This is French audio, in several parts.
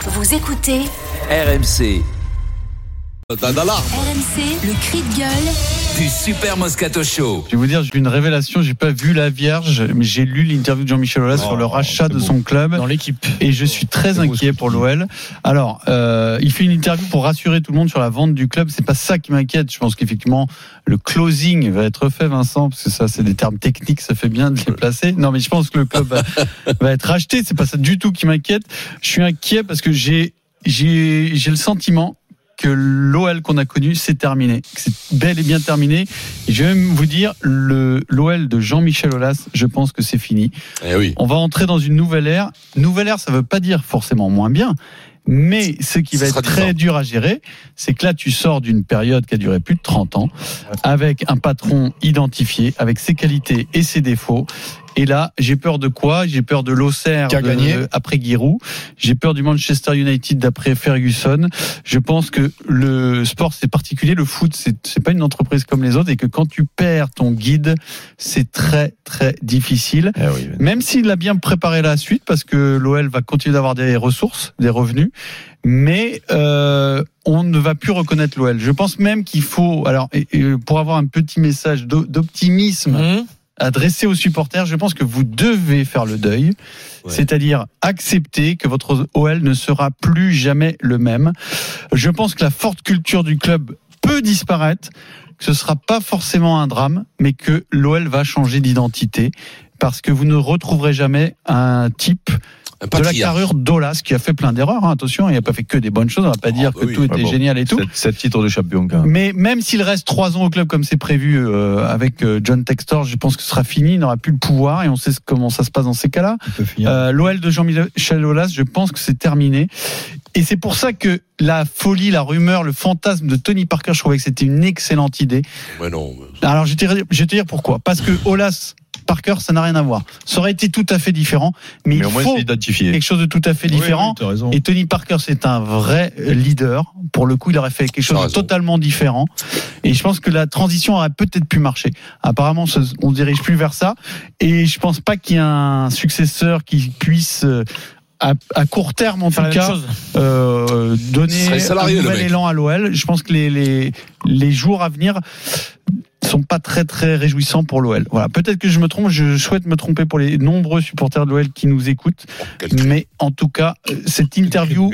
Vous écoutez RMC. RMC, le cri de gueule Du Super Moscato Show. Je vais vous dire, j'ai eu une révélation, j'ai pas vu la Vierge, mais j'ai lu l'interview de Jean-Michel Aulas sur le rachat de son club dans l'équipe. et je suis très inquiet pour l'OL. Alors, il fait une interview pour rassurer tout le monde sur la vente du club, c'est pas ça qui m'inquiète. Je pense qu'effectivement, le closing va être fait, Vincent, parce que ça, c'est des termes techniques, ça fait bien de les placer. Non, mais je pense que le club va être racheté, c'est pas ça du tout qui m'inquiète. Je suis inquiet parce que j'ai le sentiment que l'OL qu'on a connu, c'est terminé. C'est bel et bien terminé. Et je vais même vous dire, l'OL de Jean-Michel Aulas, je pense que c'est fini. Eh oui. On va entrer dans une nouvelle ère. Nouvelle ère, ça veut pas dire forcément moins bien. Mais ce qui va être très dur à gérer, c'est que là, tu sors d'une période qui a duré plus de 30 ans, avec un patron identifié, avec ses qualités et ses défauts. Et là, j'ai peur de quoi ? J'ai peur de l'Auxerre après Giroud. J'ai peur du Manchester United d'après Ferguson. Je pense que le sport, c'est particulier. Le foot, c'est pas une entreprise comme les autres. Et que quand tu perds ton guide, c'est très, très difficile. Eh oui, même s'il a bien préparé la suite, parce que l'OL va continuer d'avoir des ressources, des revenus. Mais on ne va plus reconnaître l'OL. Je pense même qu'il faut... Alors, pour avoir un petit message d'optimisme... adressé aux supporters, je pense que vous devez faire le deuil, c'est-à-dire accepter que votre OL ne sera plus jamais le même. Je pense que la forte culture du club peut disparaître, que ce sera pas forcément un drame, mais que l'OL va changer d'identité, parce que vous ne retrouverez jamais un type de la carrure d'Aulas qui a fait plein d'erreurs, attention, il n'a pas fait que des bonnes choses, on va pas dire que tout était génial et tout. 7 titres de champion quand même. Mais même s'il reste 3 ans au club comme c'est prévu avec John Textor, je pense que ce sera fini, il n'aura plus le pouvoir et on sait comment ça se passe dans ces cas-là. L'OL de Jean-Michel Aulas, je pense que c'est terminé. Et c'est pour ça que la folie, la rumeur, le fantasme de Tony Parker, je trouvais que c'était une excellente idée. Ouais, non. Alors je vais te dire pourquoi. Parce que Aulas, Parker, ça n'a rien à voir. Ça aurait été tout à fait différent, mais il faut quelque chose de tout à fait différent. Oui, et Tony Parker, c'est un vrai leader. Pour le coup, il aurait fait quelque chose de totalement différent. Et je pense que la transition aurait peut-être pu marcher. Apparemment, on ne dirige plus vers ça. Et je pense pas qu'il y ait un successeur qui puisse... à court terme en tout cas donner un nouvel élan à l'OL. Je pense que les jours à venir sont pas très très réjouissants pour l'OL. Voilà, peut-être que je me trompe, je souhaite me tromper pour les nombreux supporters de l'OL qui nous écoutent, mais en tout cas cette interview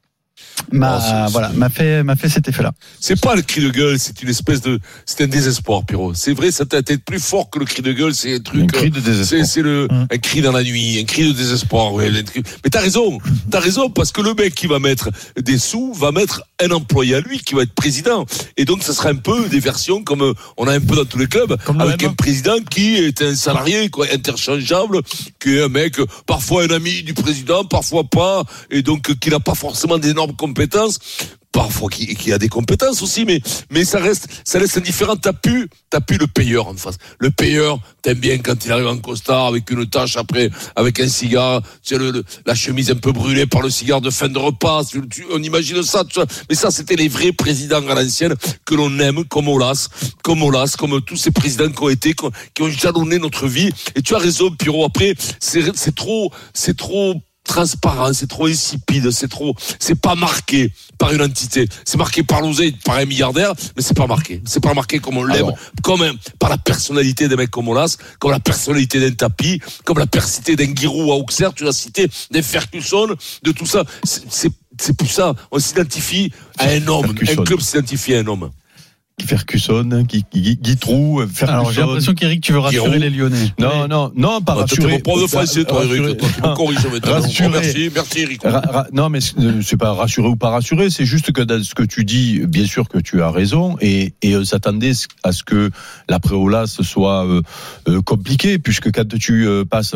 m'a fait cet effet-là. C'est pas le cri de gueule, c'est un désespoir, Pierrot. C'est vrai, ça t'a été plus fort que le cri de gueule, c'est un truc. Un cri de désespoir. C'est un cri dans la nuit, un cri de désespoir. Ouais, mais t'as raison, parce que le mec qui va mettre des sous va mettre un employé à lui qui va être président. Et donc, ça sera un peu des versions comme on a un peu dans tous les clubs, avec un président qui est un salarié, quoi, interchangeable, qui est un mec, parfois un ami du président, parfois pas, et donc qui n'a pas forcément d'énormes compétences, parfois qui a des compétences aussi, mais ça laisse indifférent. T'as pu le payeur en face. Le payeur, t'aimes bien quand il arrive en costard avec une tache après, avec un cigare, tu sais, la chemise un peu brûlée par le cigare de fin de repas. On imagine ça, tu vois. Mais ça, c'était les vrais présidents à l'ancienne que l'on aime, comme Aulas, comme tous ces présidents qui ont jalonné notre vie. Et tu as raison, Pierrot. Après, c'est trop transparent, c'est trop insipide, c'est pas marqué par une entité, c'est marqué par l'oseille, par un milliardaire, mais c'est pas marqué comme on l'aime, par la personnalité des mecs comme Aulas, comme la personnalité d'un Tapi, comme la personnalité d'un Giroud à Auxerre, tu l'as cité, d'un Ferguson, de tout ça, c'est plus ça, on s'identifie à un homme, un club s'identifie à un homme. Ferguson, Guitrou, Ferguson. Alors j'ai l'impression qu'Éric, tu veux rassurer les Lyonnais. Non, pas rassurer. Tu es mon prof de français, toi, Eric. Tu me corriges maintenant. Merci, Eric. Non, mais c'est pas rassurer ou pas rassurer, c'est juste que dans ce que tu dis, bien sûr que tu as raison, et on s'attendait à ce que l'après-Aulas soit compliqué, puisque quand tu passes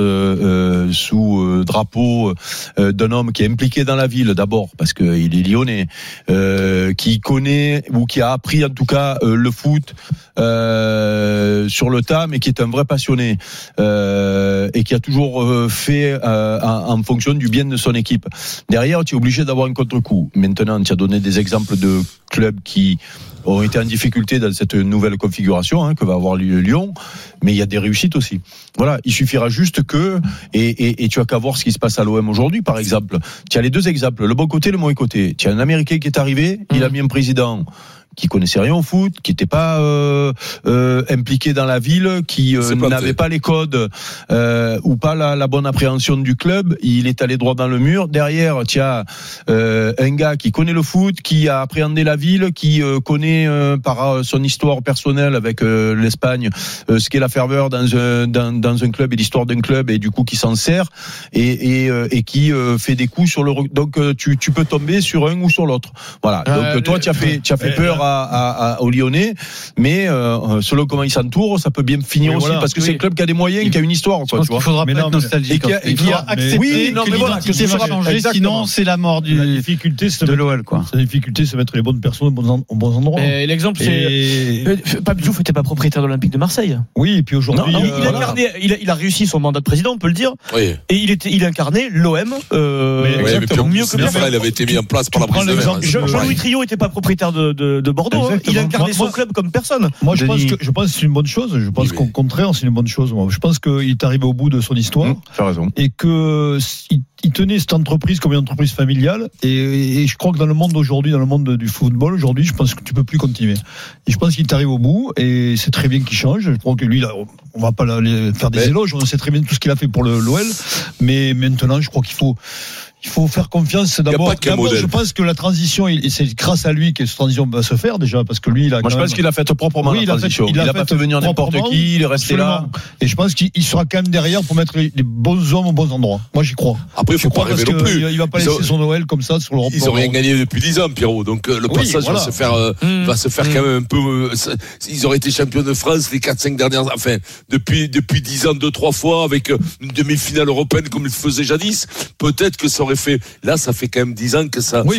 sous drapeau d'un homme qui est impliqué dans la ville, d'abord, parce qu'il est lyonnais, qui connaît, ou qui a appris en tout cas pas le foot sur le tas, mais qui est un vrai passionné et qui a toujours fait en fonction du bien de son équipe. Derrière, tu es obligé d'avoir un contre-coup. Maintenant, tu as donné des exemples de clubs qui ont été en difficulté dans cette nouvelle configuration que va avoir Lyon, mais il y a des réussites aussi. Voilà, il suffira juste que et tu as qu'à voir ce qui se passe à l'OM aujourd'hui, par exemple. Tu as les deux exemples, le bon côté, le mauvais côté. Tu as un Américain qui est arrivé, il a mis un président qui connaissait rien au foot, qui n'était pas impliqué dans la ville, qui n'avait pas les codes ou pas la bonne appréhension du club. Il est allé droit dans le mur. Derrière, tu as un gars qui connaît le foot, qui a appréhendé la ville, qui connaît par son histoire personnelle avec l'Espagne ce qu'est la ferveur dans un club et l'histoire d'un club, et du coup qui s'en sert et qui fait des coups sur le. Donc tu peux tomber sur un ou sur l'autre. Voilà. Donc toi tu as fait peur aux Lyonnais, mais selon comment ils s'entourent, ça peut bien finir aussi, parce que c'est un club qui a des moyens, qui a une histoire. Je pense qu'il faudra pas être nostalgique et qui a accepté que l'identité va changer, sinon c'est la mort de l'OL. La difficulté, c'est mettre les bonnes personnes aux bons endroits. L'exemple, c'est Pape Diouf n'était pas propriétaire de l'Olympique de Marseille. Oui, et puis aujourd'hui, il a réussi son mandat de président, on peut le dire. Oui. Et il incarnait l'OM mieux que personne. Il avait été mis en place par la prise de mer. Jean-Louis Trio n'était pas propriétaire de Bordeaux. Il incarnait son club comme personne. Moi, je pense que c'est une bonne chose. Je pense qu'au contraire, c'est une bonne chose. Moi, je pense qu'il est arrivé au bout de son histoire. Tu as raison. Et que il tenait cette entreprise comme une entreprise familiale, et je crois que dans le monde d'aujourd'hui, dans le monde du football aujourd'hui, je pense que tu peux plus continuer. Et je pense qu'il t'arrive au bout, et c'est très bien qu'il change. Je crois que lui, là, on va pas faire des éloges, on sait très bien tout ce qu'il a fait pour l'OL, mais maintenant, je crois qu'il faut faire confiance. D'abord, je pense que la transition, c'est grâce à lui que cette transition va se faire déjà, parce que lui, il a. Moi, je pense qu'il a fait proprement la transition. Il a pas fait venir n'importe qui, il est resté là. Et je pense qu'il sera quand même derrière pour mettre les bons hommes aux bons endroits. Moi, j'y crois. Après, il faut pas rêver non plus. Il va pas laisser son Noël comme ça sur l'Europe. Ils ont rien gagné depuis 10 ans, Pierrot. Donc, le passage va se faire quand même un peu, ils auraient été champions de France les 4-5 dernières, enfin, depuis 10 ans, 2-3 fois, avec une demi-finale européenne comme ils faisaient jadis. Peut-être que ça aurait fait, là, ça fait quand même 10 ans que ça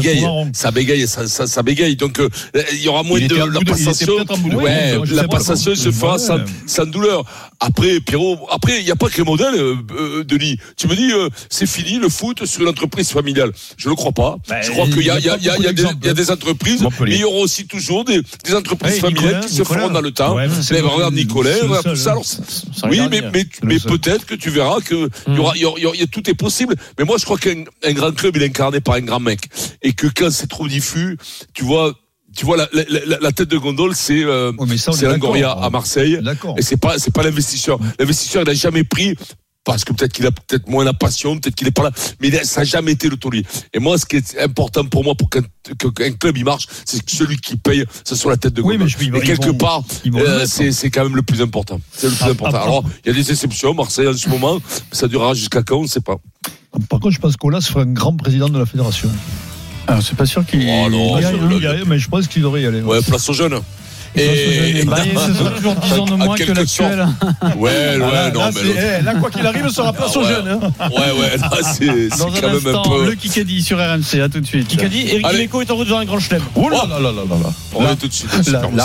bégaye. Donc, il y aura moins de la passation. La passation se fera sans douleur. Après, Pierrot, il n'y a pas que les modèles, Denis. Tu me dis, c'est fini le foot sur une entreprise familiale. Je le crois pas. Je crois qu'il y a des entreprises, mais il y aura aussi toujours des entreprises familiales qui se feront dans le temps. Regarde Nicolas, tout ça. Oui, mais peut-être que tu verras que tout est possible. Mais moi, je crois qu'un grand club, il est incarné par un grand mec. Et que quand c'est trop diffus, tu vois, la tête de gondole, c'est Longoria à Marseille. Et c'est pas l'investisseur. L'investisseur, il a jamais pris, parce que peut-être qu'il a moins la passion, peut-être qu'il est pas là, mais ça n'a jamais été le taulier. Et moi, ce qui est important pour moi, pour qu'un club il marche, c'est que celui qui paye, ce soit la tête de gondole. Et quelque part, c'est quand même le plus important. C'est le plus important. Alors, il y a des exceptions, Marseille en ce moment, ça durera jusqu'à quand, on ne sait pas. Par contre, je pense qu'Olas sera un grand président de la fédération. Alors, c'est pas sûr qu'il y ait, mais je pense qu'il devrait y aller. Ouais, place aux jeunes. Et ce sera toujours 10 ans de moins que l'actuel. Ouais, non, mais là, quoi qu'il arrive, sera place aux jeunes. Ouais, là, c'est quand même un peu. Le Kikadi sur RMC, à tout de suite. Kikadi, Eric Dimeco est en route vers un grand chelem. Oh là. On va tout de suite.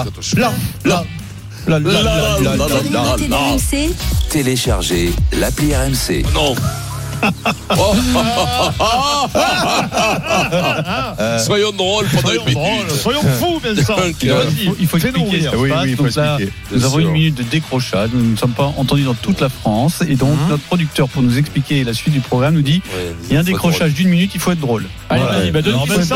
Téléchargez l'appli RMC. Non. Soyons drôles pendant une minute. Soyons fous, bien sûr. Il faut expliquer ce qui se passe. Donc là, nous avons une minute de décrochage. Nous ne sommes pas entendus dans toute la France. Et donc, notre producteur, pour nous expliquer la suite du programme, nous dit il y a un décrochage d'1 minute, il faut être drôle. Allez, vas-y,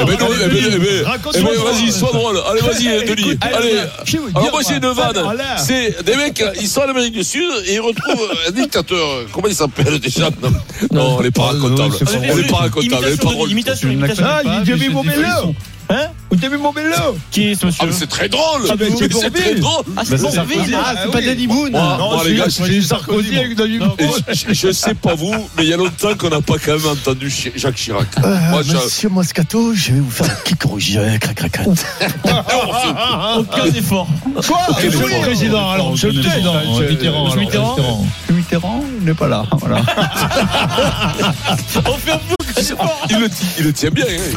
vas-y, sois drôle. Allez, vas-y, Denis. Allez. Alors, moi, c'est une vanne. C'est des mecs, ils sont en Amérique du Sud et ils retrouvent un dictateur. Comment il s'appelle déjà? Non, on n'est pas racontable. On n'est pas racontable. Imitation. Il devait mobile. Hein? Vous t'avez mon vélo? Qui est ce monsieur? C'est très drôle. C'est très drôle. C'est pas Danny Boone. Non, les gars, c'est Sarkozy avec Danny Boone. Je sais pas vous, mais il y a longtemps qu'on n'a pas quand même entendu Jacques Chirac. Monsieur Moscato, je vais vous faire un kick rouge. Crac. Aucun effort. Quoi? Monsieur le président. Alors, monsieur le président. Mitterrand n'est pas là. Voilà. On fait un bouc. Il le tient bien.